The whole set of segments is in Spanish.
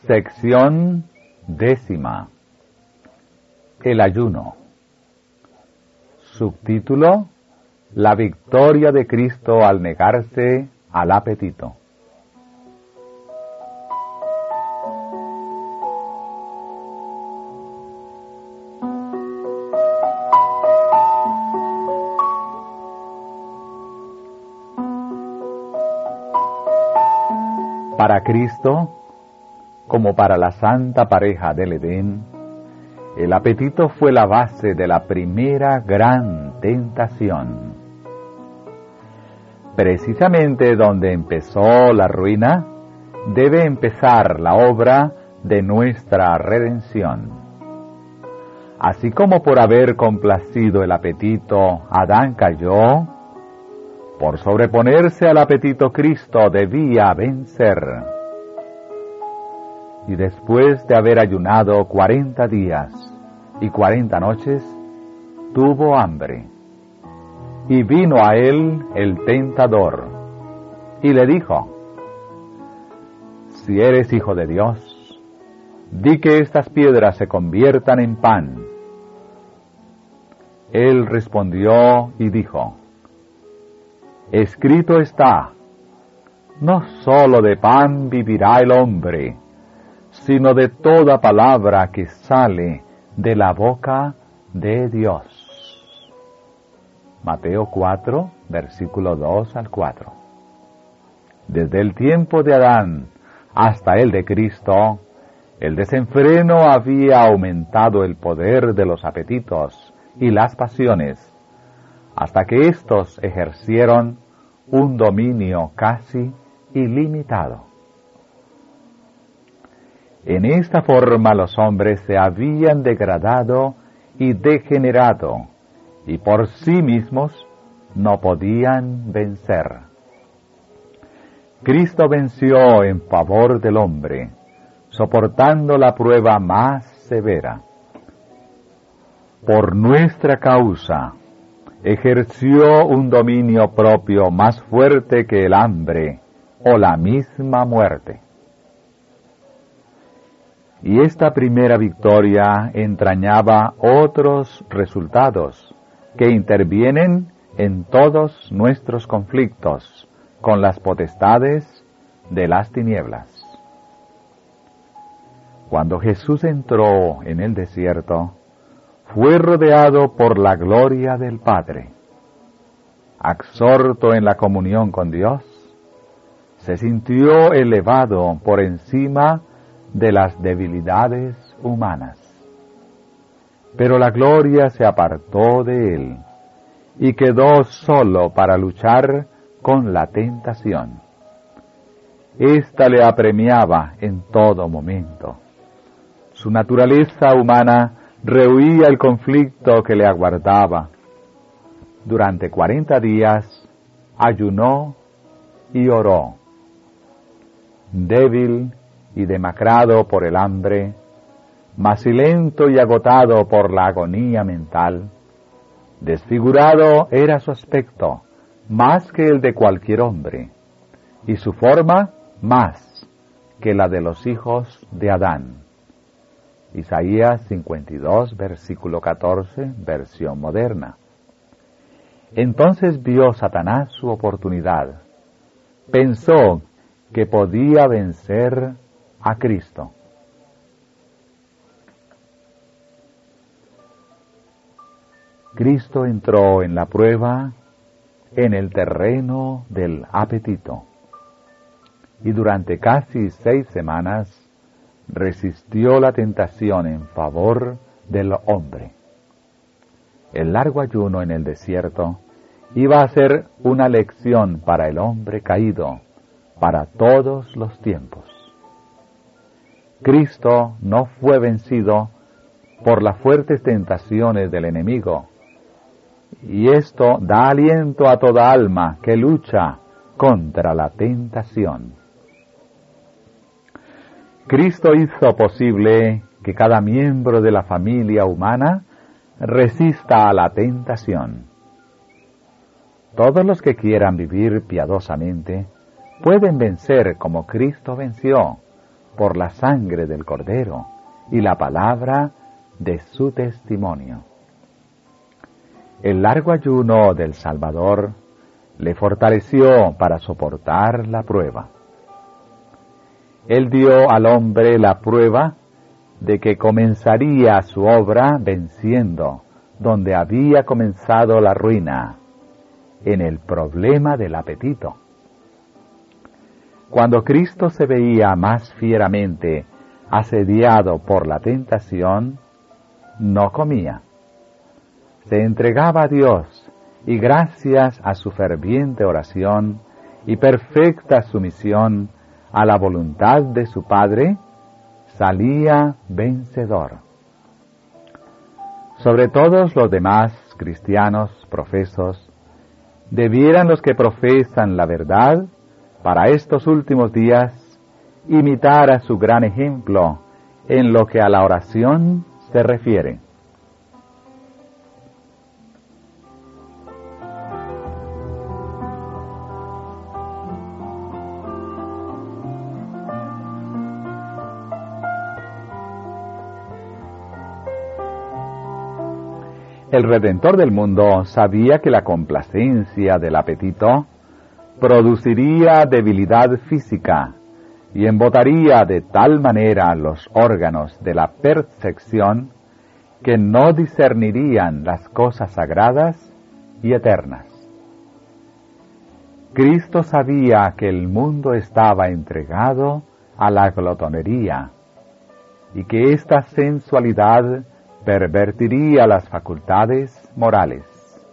Sección 10. El ayuno. Subtítulo: La victoria de Cristo al negarse al apetito. Para Cristo, como para la santa pareja del Edén, el apetito fue la base de la primera gran tentación. Precisamente donde empezó la ruina, debe empezar la obra de nuestra redención. Así como por haber complacido el apetito, Adán cayó, por sobreponerse al apetito Cristo debía vencer. Y después de haber ayunado 40 días y 40 noches, tuvo hambre. Y vino a él el tentador, y le dijo: Si eres hijo de Dios, di que estas piedras se conviertan en pan. Él respondió y dijo: Escrito está, no sólo de pan vivirá el hombre, sino de toda palabra que sale de la boca de Dios. Mateo 4, versículo 2 al 4. Desde el tiempo de Adán hasta el de Cristo, el desenfreno había aumentado el poder de los apetitos y las pasiones, hasta que éstos ejercieron un dominio casi ilimitado. En esta forma los hombres se habían degradado y degenerado, y por sí mismos no podían vencer. Cristo venció en favor del hombre, soportando la prueba más severa. Por nuestra causa, ejerció un dominio propio más fuerte que el hambre o la misma muerte. Y esta primera victoria entrañaba otros resultados que intervienen en todos nuestros conflictos con las potestades de las tinieblas. Cuando Jesús entró en el desierto, fue rodeado por la gloria del Padre. Absorto en la comunión con Dios, se sintió elevado por encima de las debilidades humanas. Pero la gloria se apartó de él y quedó solo para luchar con la tentación. Esta le apremiaba en todo momento. Su naturaleza humana rehuía el conflicto que le aguardaba. Durante 40 días ayunó y oró. Débil y demacrado por el hambre, macilento y agotado por la agonía mental, desfigurado era su aspecto más que el de cualquier hombre, y su forma más que la de los hijos de Adán. Isaías 52, versículo 14, versión moderna. Entonces vio Satanás su oportunidad. Pensó que podía vencer a Cristo. Cristo entró en la prueba en el terreno del apetito, y durante casi 6 semanas resistió la tentación en favor del hombre. El largo ayuno en el desierto iba a ser una lección para el hombre caído, para todos los tiempos. Cristo no fue vencido por las fuertes tentaciones del enemigo, y esto da aliento a toda alma que lucha contra la tentación. Cristo hizo posible que cada miembro de la familia humana resista a la tentación. Todos los que quieran vivir piadosamente pueden vencer como Cristo venció, por la sangre del Cordero y la palabra de su testimonio. El largo ayuno del Salvador le fortaleció para soportar la prueba. Él dio al hombre la prueba de que comenzaría su obra venciendo donde había comenzado la ruina, en el problema del apetito. Cuando Cristo se veía más fieramente asediado por la tentación, no comía. Se entregaba a Dios y gracias a su ferviente oración y perfecta sumisión a la voluntad de su Padre, salía vencedor. Sobre todos los demás cristianos profesos, debieran los que profesan la verdad para estos últimos días imitar a su gran ejemplo en lo que a la oración se refiere. El Redentor del mundo sabía que la complacencia del apetito produciría debilidad física y embotaría de tal manera los órganos de la percepción que no discernirían las cosas sagradas y eternas. Cristo sabía que el mundo estaba entregado a la glotonería y que esta sensualidad pervertiría las facultades morales.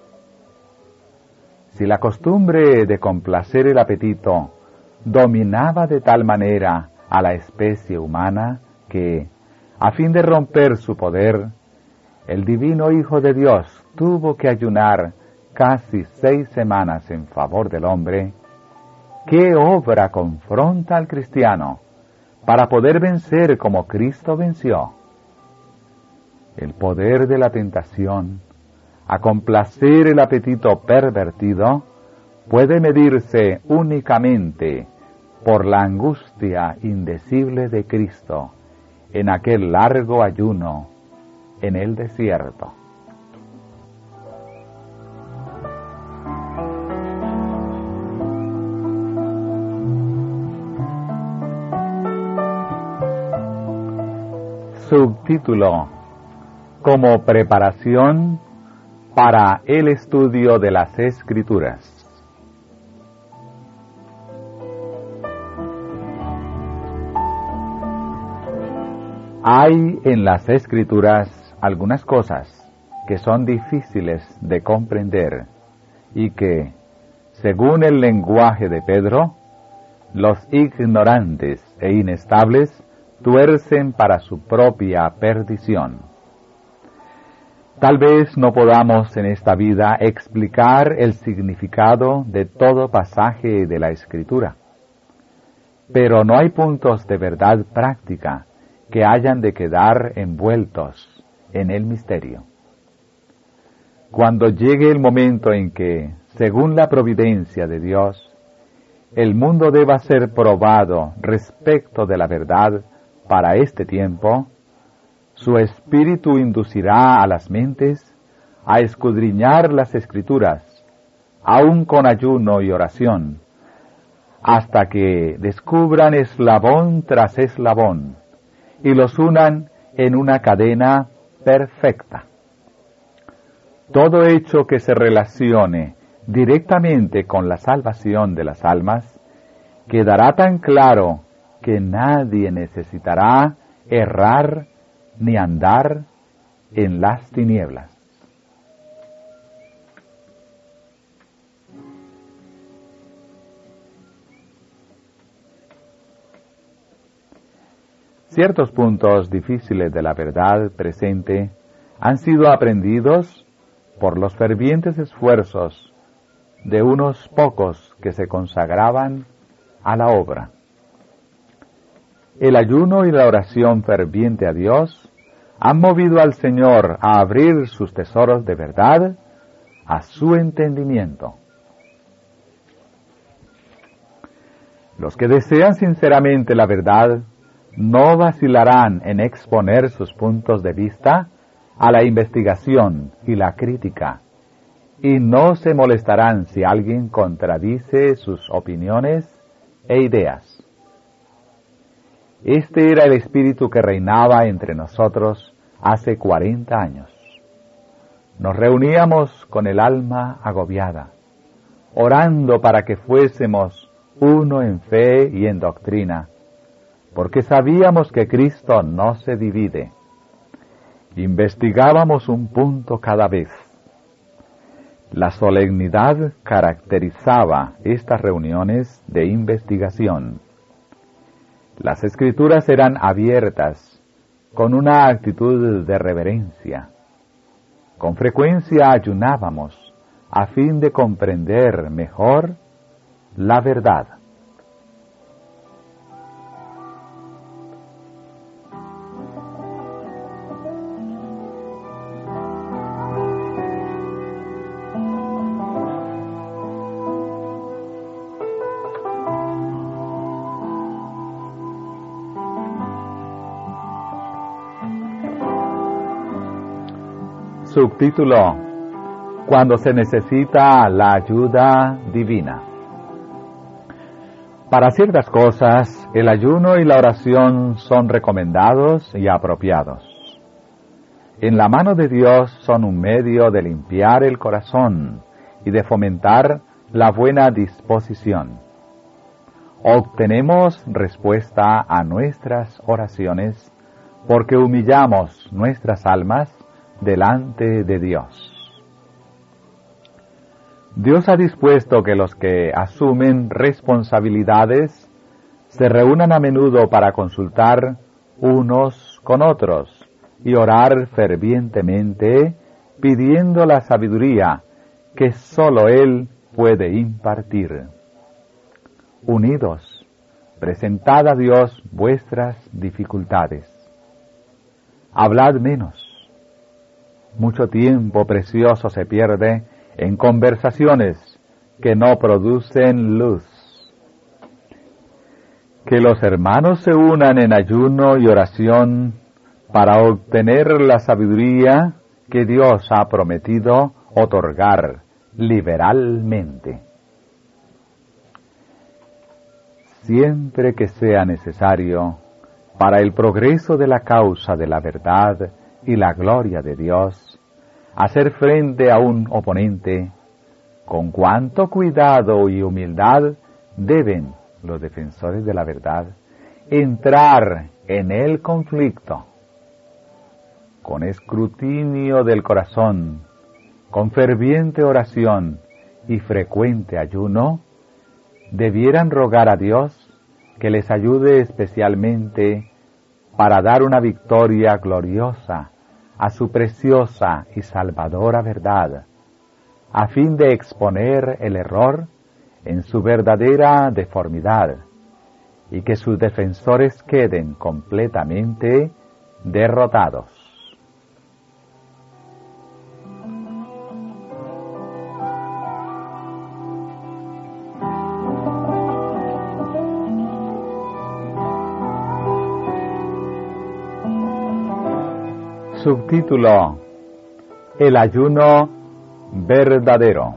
Si la costumbre de complacer el apetito dominaba de tal manera a la especie humana que, a fin de romper su poder, el divino Hijo de Dios tuvo que ayunar casi 6 semanas en favor del hombre, ¿qué obra confronta al cristiano para poder vencer como Cristo venció? El poder de la tentación a complacer el apetito pervertido puede medirse únicamente por la angustia indecible de Cristo en aquel largo ayuno en el desierto. Subtítulo: como preparación para el estudio de las Escrituras. Hay en las Escrituras algunas cosas que son difíciles de comprender y que, según el lenguaje de Pedro, los ignorantes e inestables tuercen para su propia perdición. Tal vez no podamos en esta vida explicar el significado de todo pasaje de la Escritura, pero no hay puntos de verdad práctica que hayan de quedar envueltos en el misterio. Cuando llegue el momento en que, según la providencia de Dios, el mundo deba ser probado respecto de la verdad para este tiempo, su espíritu inducirá a las mentes a escudriñar las Escrituras, aun con ayuno y oración, hasta que descubran eslabón tras eslabón y los unan en una cadena perfecta. Todo hecho que se relacione directamente con la salvación de las almas quedará tan claro que nadie necesitará errar ni andar en las tinieblas. Ciertos puntos difíciles de la verdad presente han sido aprendidos por los fervientes esfuerzos de unos pocos que se consagraban a la obra. El ayuno y la oración ferviente a Dios han movido al Señor a abrir sus tesoros de verdad a su entendimiento. Los que desean sinceramente la verdad no vacilarán en exponer sus puntos de vista a la investigación y la crítica, y no se molestarán si alguien contradice sus opiniones e ideas. Este era el espíritu que reinaba entre nosotros hace 40 años. Nos reuníamos con el alma agobiada, orando para que fuésemos uno en fe y en doctrina, porque sabíamos que Cristo no se divide. Investigábamos un punto cada vez. La solemnidad caracterizaba estas reuniones de investigación. Las Escrituras eran abiertas, con una actitud de reverencia. Con frecuencia ayunábamos, a fin de comprender mejor la verdad. Subtítulo: Cuando se necesita la ayuda divina. Para ciertas cosas, el ayuno y la oración son recomendados y apropiados. En la mano de Dios son un medio de limpiar el corazón y de fomentar la buena disposición. Obtenemos respuesta a nuestras oraciones porque humillamos nuestras almas delante de Dios. Dios ha dispuesto que los que asumen responsabilidades se reúnan a menudo para consultar unos con otros y orar fervientemente, pidiendo la sabiduría que sólo Él puede impartir. Unidos, presentad a Dios vuestras dificultades. Hablad menos. Mucho tiempo precioso se pierde en conversaciones que no producen luz. Que los hermanos se unan en ayuno y oración para obtener la sabiduría que Dios ha prometido otorgar liberalmente. Siempre que sea necesario, para el progreso de la causa de la verdad y la gloria de Dios, hacer frente a un oponente, con cuánto cuidado y humildad deben los defensores de la verdad entrar en el conflicto. Con escrutinio del corazón, con ferviente oración y frecuente ayuno, debieran rogar a Dios que les ayude especialmente para dar una victoria gloriosa a su preciosa y salvadora verdad, a fin de exponer el error en su verdadera deformidad, y que sus defensores queden completamente derrotados. Subtítulo: El ayuno verdadero.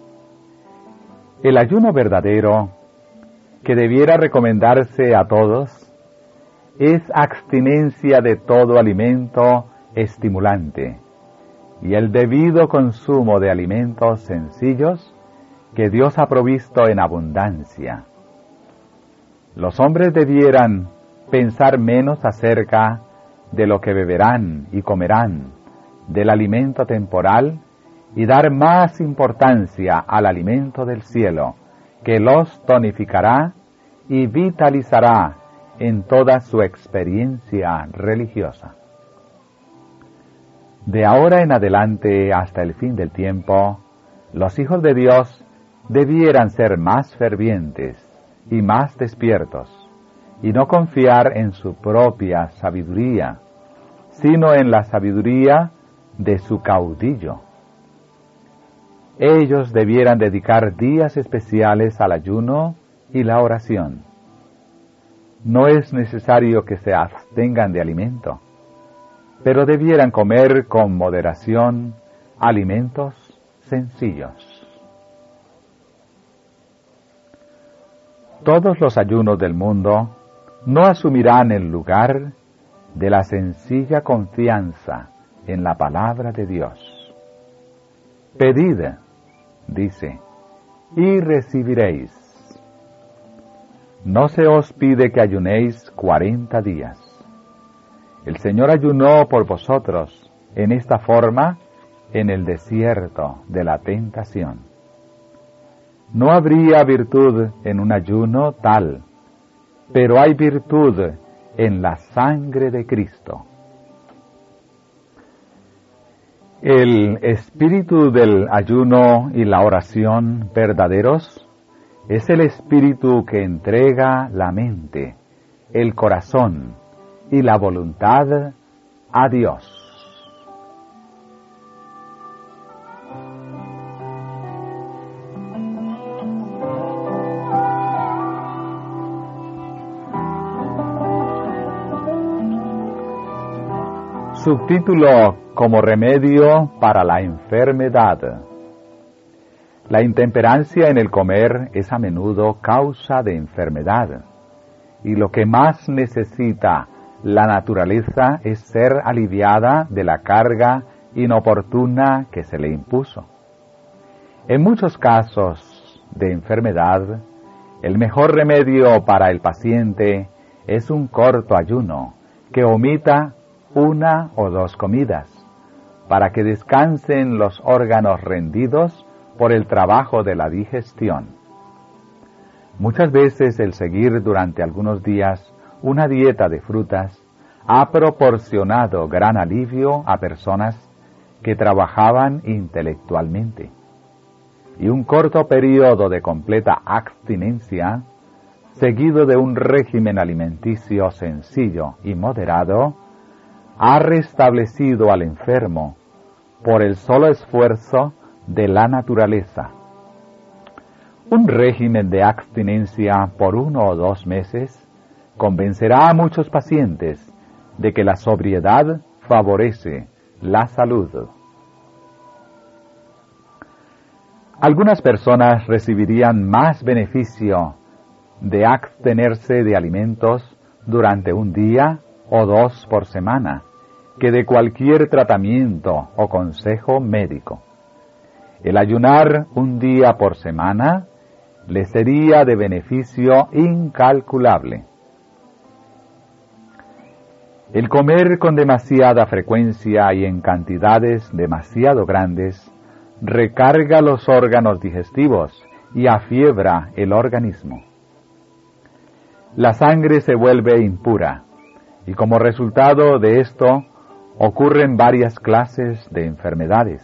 El ayuno verdadero, que debiera recomendarse a todos, es abstinencia de todo alimento estimulante y el debido consumo de alimentos sencillos que Dios ha provisto en abundancia. Los hombres debieran pensar menos acerca de lo que beberán y comerán, del alimento temporal, y dar más importancia al alimento del cielo, que los tonificará y vitalizará en toda su experiencia religiosa. De ahora en adelante hasta el fin del tiempo, los hijos de Dios debieran ser más fervientes y más despiertos, y no confiar en su propia sabiduría, sino en la sabiduría de su caudillo. Ellos debieran dedicar días especiales al ayuno y la oración. no es necesario que se abstengan de alimento, pero debieran comer con moderación alimentos sencillos. Todos los ayunos del mundo no asumirán el lugar de la sencilla confianza en la palabra de Dios. Pedid, dice, y recibiréis. No se os pide que ayunéis 40 días. El Señor ayunó por vosotros en esta forma en el desierto de la tentación. No habría virtud en un ayuno tal, pero hay virtud en la sangre de Cristo. El espíritu del ayuno y la oración verdaderos es el espíritu que entrega la mente, el corazón y la voluntad a Dios. Subtítulo: como remedio para la enfermedad. La intemperancia en el comer es a menudo causa de enfermedad, y lo que más necesita la naturaleza es ser aliviada de la carga inoportuna que se le impuso. En muchos casos de enfermedad, el mejor remedio para el paciente es un corto ayuno que omita 1 o 2 comidas, para que descansen los órganos rendidos por el trabajo de la digestión. Muchas veces el seguir durante algunos días una dieta de frutas ha proporcionado gran alivio a personas que trabajaban intelectualmente. Y un corto periodo de completa abstinencia, seguido de un régimen alimenticio sencillo y moderado, ha restablecido al enfermo por el solo esfuerzo de la naturaleza. Un régimen de abstinencia por 1 o 2 meses convencerá a muchos pacientes de que la sobriedad favorece la salud. Algunas personas recibirían más beneficio de abstenerse de alimentos durante 1 día o 2 por semana que de cualquier tratamiento o consejo médico. El ayunar 1 día por semana le sería de beneficio incalculable. El comer con demasiada frecuencia y en cantidades demasiado grandes recarga los órganos digestivos y afiebra el organismo. La sangre se vuelve impura y como resultado de esto ocurren varias clases de enfermedades.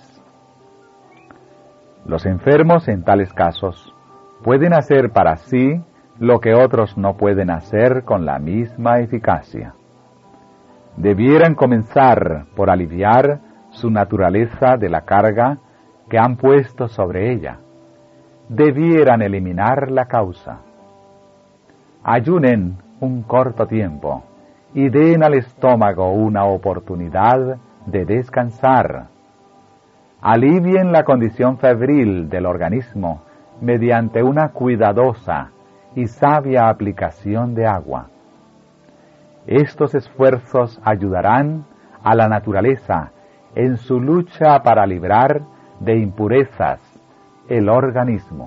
Los enfermos en tales casos pueden hacer para sí lo que otros no pueden hacer con la misma eficacia. Debieran comenzar por aliviar su naturaleza de la carga que han puesto sobre ella. Debieran eliminar la causa. Ayunen un corto tiempo y den al estómago una oportunidad de descansar. Alivien la condición febril del organismo mediante una cuidadosa y sabia aplicación de agua. Estos esfuerzos ayudarán a la naturaleza en su lucha para librar de impurezas el organismo.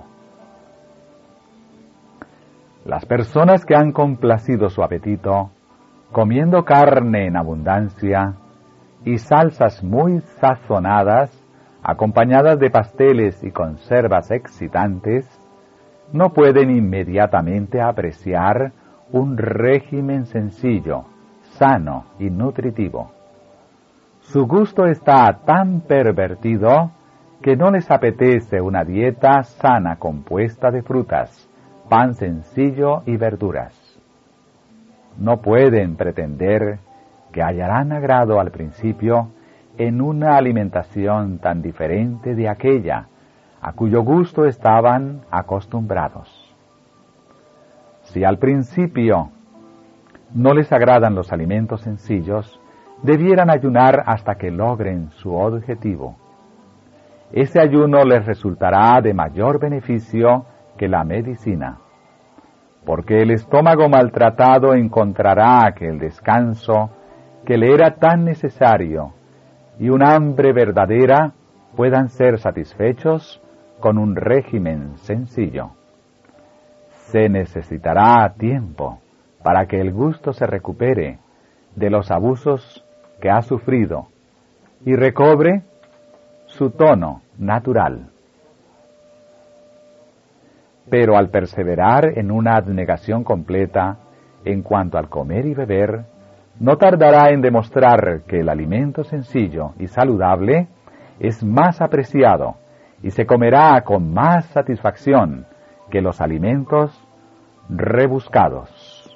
Las personas que han complacido su apetito, comiendo carne en abundancia y salsas muy sazonadas, acompañadas de pasteles y conservas excitantes, no pueden inmediatamente apreciar un régimen sencillo, sano y nutritivo. Su gusto está tan pervertido que no les apetece una dieta sana compuesta de frutas, pan sencillo y verduras. No pueden pretender que hallarán agrado al principio en una alimentación tan diferente de aquella a cuyo gusto estaban acostumbrados. Si al principio no les agradan los alimentos sencillos, debieran ayunar hasta que logren su objetivo. Ese ayuno les resultará de mayor beneficio que la medicina, porque el estómago maltratado encontrará que el descanso que le era tan necesario y un hambre verdadera puedan ser satisfechos con un régimen sencillo. Se necesitará tiempo para que el gusto se recupere de los abusos que ha sufrido y recobre su tono natural. Pero al perseverar en una abnegación completa en cuanto al comer y beber, no tardará en demostrar que el alimento sencillo y saludable es más apreciado y se comerá con más satisfacción que los alimentos rebuscados.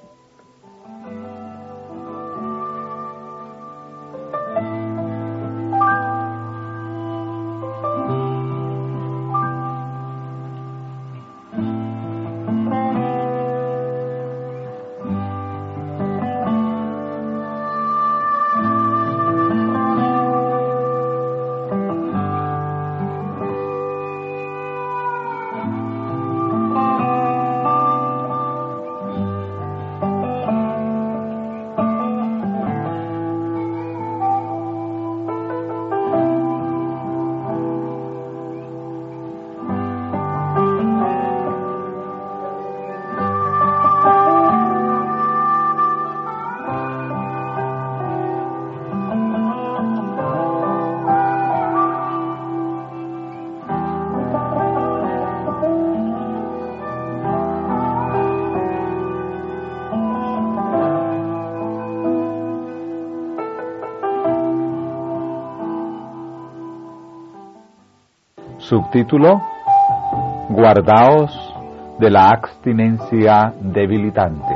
Subtítulo: Guardaos de la abstinencia debilitante.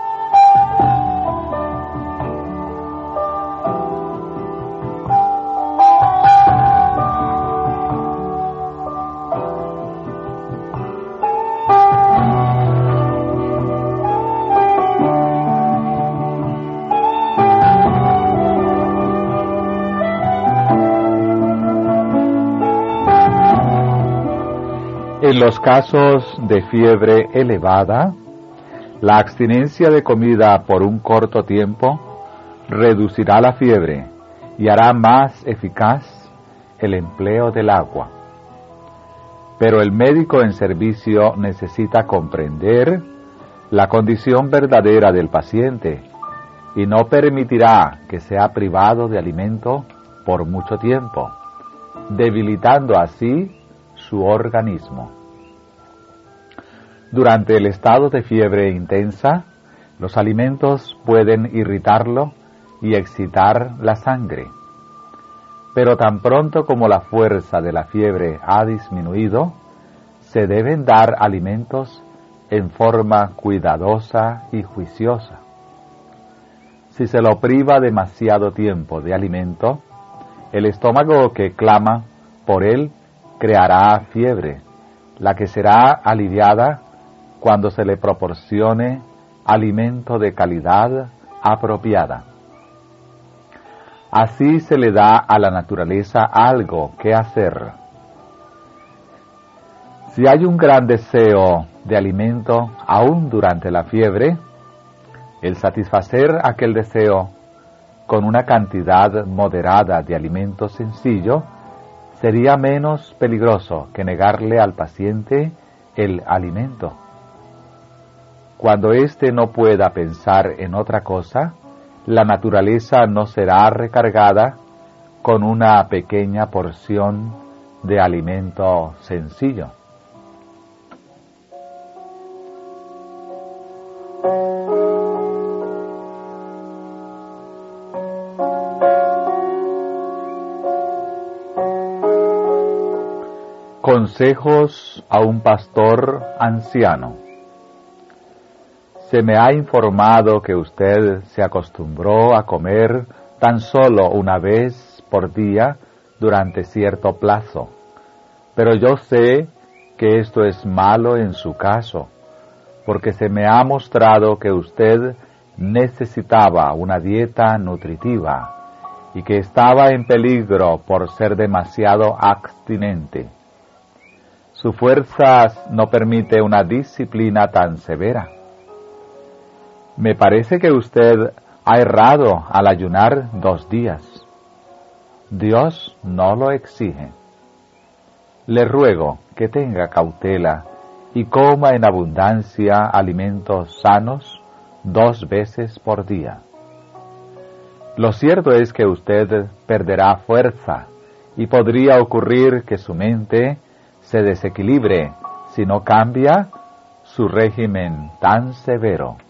En los casos de fiebre elevada, la abstinencia de comida por un corto tiempo reducirá la fiebre y hará más eficaz el empleo del agua. Pero el médico en servicio necesita comprender la condición verdadera del paciente y no permitirá que sea privado de alimento por mucho tiempo, debilitando así su organismo. Durante el estado de fiebre intensa, los alimentos pueden irritarlo y excitar la sangre. Pero tan pronto como la fuerza de la fiebre ha disminuido, se deben dar alimentos en forma cuidadosa y juiciosa. Si se lo priva demasiado tiempo de alimento, el estómago que clama por él creará fiebre, la que será aliviada cuando se le proporcione alimento de calidad apropiada. Así se le da a la naturaleza algo que hacer. Si hay un gran deseo de alimento aún durante la fiebre, el satisfacer aquel deseo con una cantidad moderada de alimento sencillo sería menos peligroso que negarle al paciente el alimento. Cuando éste no pueda pensar en otra cosa, la naturaleza no será recargada con una pequeña porción de alimento sencillo. Consejos a un pastor anciano. Se me ha informado que usted se acostumbró a comer tan solo una vez por día durante cierto plazo, pero yo sé que esto es malo en su caso, porque se me ha mostrado que usted necesitaba una dieta nutritiva y que estaba en peligro por ser demasiado abstinente. Su fuerza no permite una disciplina tan severa. Me parece que usted ha errado al ayunar 2 días. Dios no lo exige. Le ruego que tenga cautela y coma en abundancia alimentos sanos 2 veces por día. Lo cierto es que usted perderá fuerza y podría ocurrir que su mente se desequilibre si no cambia su régimen tan severo.